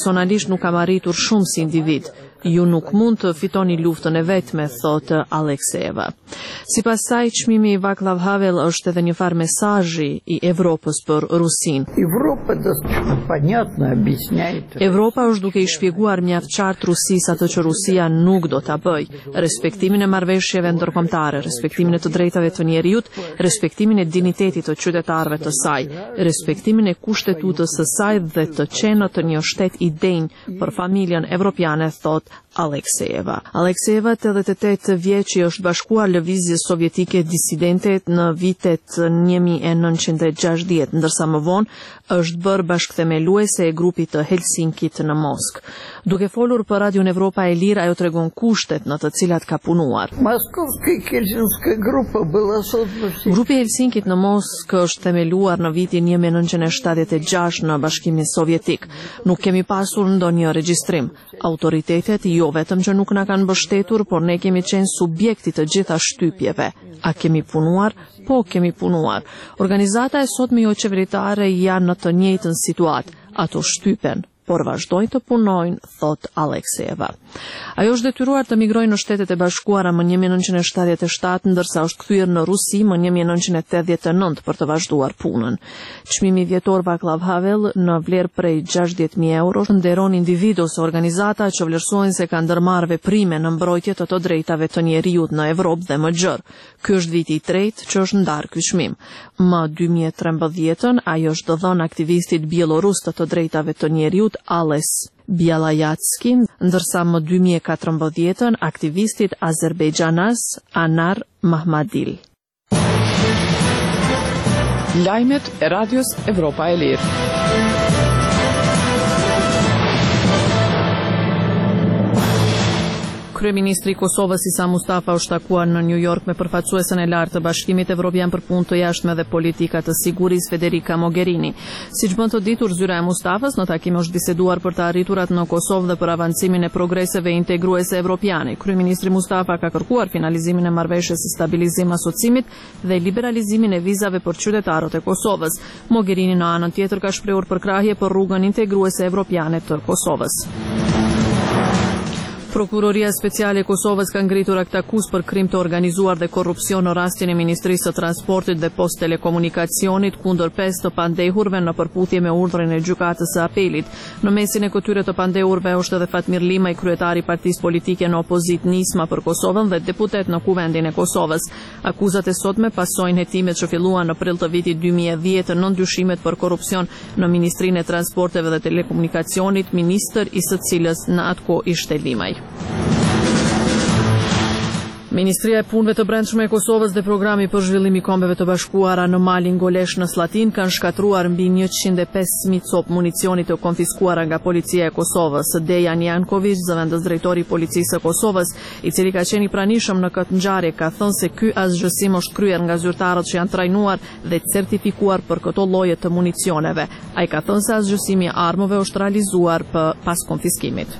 personalisht nuk kam arritur shumë si individ. Ju nuk mund të fitoni luftën e vetme, thotë Aleksejeva. Sipas saj, çmimi i Václav Havel është edhe një farë mesazhi i Evropës për Rusinë. Evropa është duke i shpjeguar mjaft qartë Rusisë atë që Rusia nuk do ta bëjë: respektimin e marrëveshjeve ndërkombëtare, respektimin e të drejtave të njerëzit, respektimin e dinjitetit të qytetarëve të saj, respektimin e kushtetutës së saj dhe të qenët të një shteti i denjë për familjen evropiane, thotë Aleksejeva. Aleksejeva, 88 vjeç, është bashkuar lëvizjes sovjetike disidente në vitet 1960, ndërsa më vonë është bërë bashkëthemeluese e grupit të Helsinkit në Moskë. Duke folur për Radion Evropa e Lirë, ajo tregon kushtet në të cilat ka punuar. Grupi Helsinkit në Moskë është themeluar në vitin 1976 në Bashkimin Sovjetik. Nuk kemi pasur ndonjë regjistrim. Autoritetet jo vetëm që nuk na kanë mbështetur, por ne kemi qenë subjekti të gjitha shtypjeve. A kemi punuar? Po, kemi punuar. Organizata e sotme jo qeveritare janë në të njëjtën situatë. Ato shtypen, por vazhdojnë të punojnë, thot Aleksejeva. Ajo është detyruar të migrojë në Shtetet e Bashkuara më 1977, ndërsa është kthyer në Rusi më 1989 për të vazhduar punën. Çmimi vjetor Václav Havel në vlerë prej 60.000 euro nderon individ ose organizata që vlerësojnë se kanë ndërmarrë veprime në mbrojtje të drejtave të njerëzit në Evropë dhe më gjerë. Ky është viti i tretë që është ndarë ky çmim. Më 2013 ajo është dhënë aktivistit bielorus të drejtave të njerëzit Ales Bielajatskin, ndërsa më 2014 aktivistit azerbejdxanas Anar Mahmadil. Lajmet e Radios Evropa e Lirë. Kryeministri i Kosovës Isa Mustafa është takuar në New York me përfaqësuesen e lartë të Bashkimit Evropian për punë të jashtme dhe politika të sigurisë Federica Mogherini. Siç bën të ditur zyra e Mustafas, në takim është biseduar për të arriturat në Kosovë dhe për avancimin e progreseve integruese evropiane. Kryeministri Mustafa ka kërkuar finalizimin e marrëveshjes së stabilizim asociimit dhe liberalizimin e vizave për qytetarët e Kosovës. Mogherini në anën tjetër ka shprehur përkrahje për rrugën integruese evropiane të Kosovës. Prokuroria Speciale e Kosovës ka ngritur akt akuz për krim të organizuar dhe korrupsion në rastin e Ministrisë së Transportit dhe Post Telekomunikacionit kundër 5 të pandehurve në përputhje me urdhrin e gjykatës së apelit. Në mesin e këtyre të pandehurve është edhe Fatmir Limaj, kryetari i partisë politike në opozitë Nisma për Kosovën dhe deputet në Kuvendin e Kosovës. Akuzat e sotme pasojnë hetimet që filluan në prill të vitit 2010 në ndyshimet për korrupsion në Ministrinë e Transporteve dhe Telekomunikacionit, ministër i së cilës në atë kohë ishte Limaj. Ministria e Punëve të Brendshme e Kosovës dhe Programi për Zhvillim i Kombeve të Bashkuara në malin Golesh në Slatin kanë shkatruar mbi 105.000 copë municioni të konfiskuara nga policia e Kosovës. Dejan Janković, zëvendës drejtori i policisë së Kosovës, i cili ka qenë i pranishëm në këtë ngjarje, ka thënë se ky asgjësim është kryer nga zyrtarët që janë trajnuar dhe certifikuar për këto lloje të municioneve. Ai ka thënë se asgjësimi i armëve është realizuar pas konfiskimit.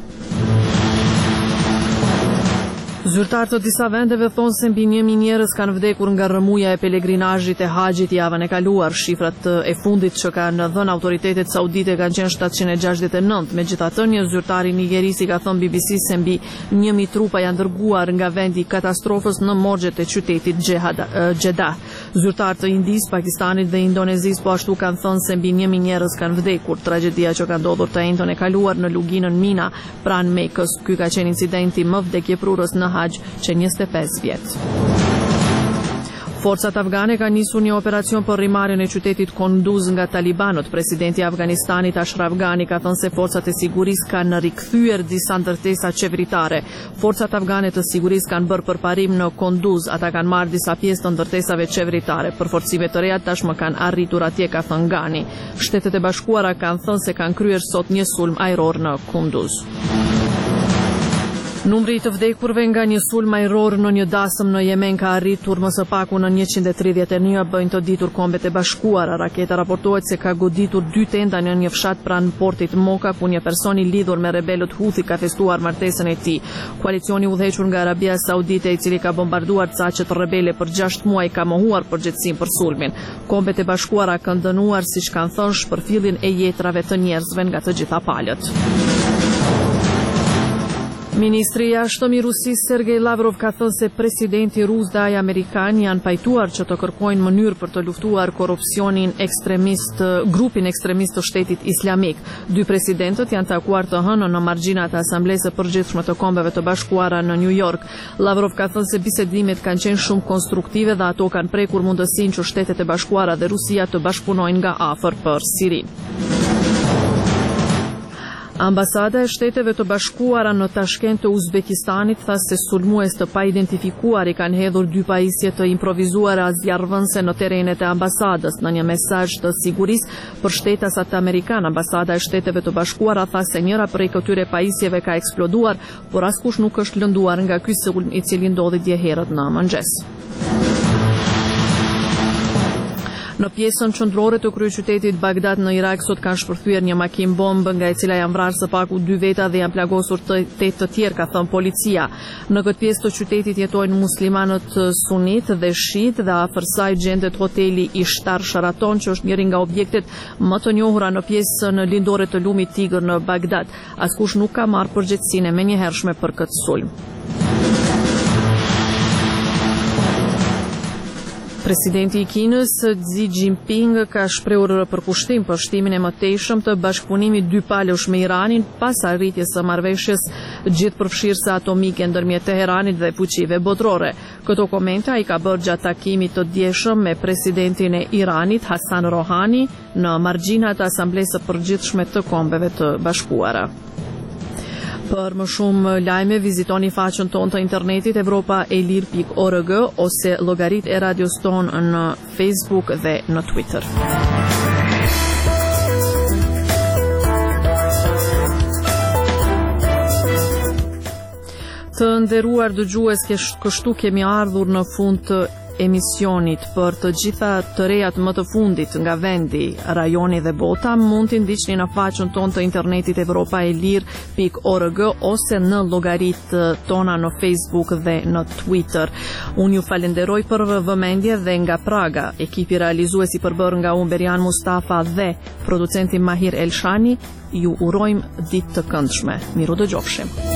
Zyrtarët të disa vendeve thonë se mbi 1.000 njerëz kanë vdekur nga rrëmuja e pelegrinazhit e haxhit javën e kaluar. Shifrat e fundit që kanë dhënë autoritetet saudite kanë qenë 769. Megjithatë, një zyrtar i Nigerisë i ka thënë BBC se mbi 1.000 trupa janë dërguar nga vendi i katastrofës në morgjet e qytetit Jeddah. Zyrtarët të Indisë, Pakistanit dhe Indonezisë po ashtu kanë thënë se mbi 1.000 njerëz kanë vdekur. Tragjedia që ka ndodhur të njëjtën e kaluar në luginën Mina pranë Mekës. Ky ka qenë incidenti më vdekjeprurës në Haxh që 25 vjet. Forcat afgane kanë nisur një operacion për rrimarrjen e qytetit Kunduz nga talibanët. Presidenti i Afganistanit Ashraf Ghani ka thënë se forcat e sigurisë kanë rikthyer disa ndërtesa qeveritare. Forcat afgane të sigurisë kanë bërë përparim në Kunduz, ata kanë marrë disa pjesë të ndërtesave qeveritare. Përforcime të reja tashmë kanë arritur atje, ka thënë Ghani. Shtetet e Bashkuara kanë thënë se kanë kryer sot një sulm ajror në Kunduz. Numri I të vdekurve nga një sulm ajror në një dasëm në Yemen ka arritur më së paku në 131, bëjnë të ditur Kombet e Bashkuara. Raketa raportohet se ka goditur 2 tenda në një fshat pranë portit Moka, ku një person I lidhur me rebelët Houthi ka festuar martesën e tij. Koalicioni udhëhequr nga Arabia Saudite, I cili ka bombarduar caqet rebele për 6 muaj, ka mohuar përgjegjësinë për sulmin. Kombet e Bashkuara kanë dënuar, siç kanë thënë, shpërfilljen e jetrave të njerëzve nga të gjitha palët. Ministri I jashtëm I Rusisë Sergej Lavrov ka thënë se presidenti rus dhe ai amerikan janë pajtuar që të kërkojnë mënyrë për të luftuar korrupsionin ekstremist, grupin ekstremist të Shtetit Islamik. 2 presidentët janë takuar të hënën në margjinat e Asamblesë së Përgjithshme të Kombeve të Bashkuara në New York. Lavrov ka thënë se bisedimet kanë qenë shumë konstruktive dhe ato kanë prekur mundësinë që Shtetet e Bashkuara dhe Rusia të bashkëpunojnë nga afër për Sirinë. Ambasada e Shteteve të Bashkuara në Tashkent të Uzbekistanit tha se sulmues të paidentifikuar I kanë hedhur 2 pajisje të improvisuara zjarrvënse në terrenet e ambasadës. Në një mesazh të sigurisë për shtetasat amerikan, Ambasada e Shteteve të Bashkuara tha se njëra prej këtyre pajisjeve ka eksploduar, por askush nuk është lënduar nga ky sulm I cili ndodhi dje herët në mëngjes. Në pjesën qendrore të kryeqytetit Bagdad në Irak sot kanë shpërthyer një makinë bombë nga e cila janë vrarë së paku 2 veta dhe janë plagosur 8 të tjerë, ka thënë policia. Në këtë pjesë të qytetit jetojnë muslimanët sunit dhe shit dhe afër saj gjendet hoteli I Shtar Sheraton, që është njëri nga objektet më të njohura në pjesën lindore të lumit Tigër në Bagdad. Askush nuk ka marrë përgjegjësinë e menjëhershme për këtë sulm. Presidenti I Kinës Xi Jinping ka shprehur përkushtim për shtimin e mëtejshëm të bashkëpunimit 2 palësh me Iranin pas arritjes së marrëveshjes gjithëpërfshirëse atomike ndërmjet Teheranit dhe fuqive botërore. Këto komente ai ka bërë gjatë takimit të djeshëm me presidentin e Iranit Hassan Rouhani në margjinat e Asamblesë së Përgjithshme të Kombeve të Bashkuara. Për më shumë lajme, vizitoni faqen tonë të internetit evropaelir.org ose llogaritë e radios tonë në Facebook dhe në Twitter. Të nderuar dëgjues, kështu kemi ardhur në fund të emisionit. Për të gjitha të rejat më të fundit nga vendi, rajoni dhe bota, mund t'i ndiqni në faqen tonë të internetit evropaelir.org ose në llogaritë tona në Facebook dhe në Twitter. Unë ju falenderoj për vëmendje dhe nga Praga, ekipi realizues I përbërë nga unë Berian Mustafa dhe producenti Mahir Elshani, ju urojmë ditë të këndshme. Miru dëgjofshim.